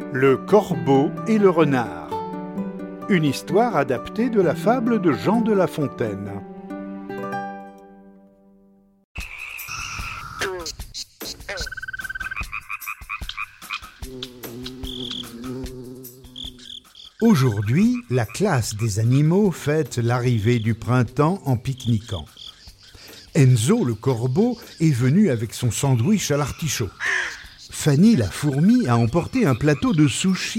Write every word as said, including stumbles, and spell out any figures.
Le corbeau et le renard. Une histoire adaptée de la fable de Jean de La Fontaine. Aujourd'hui, la classe des animaux fête l'arrivée du printemps en pique-niquant. Enzo, le corbeau, est venu avec son sandwich à l'artichaut. Fanny, la fourmi, a emporté un plateau de sushi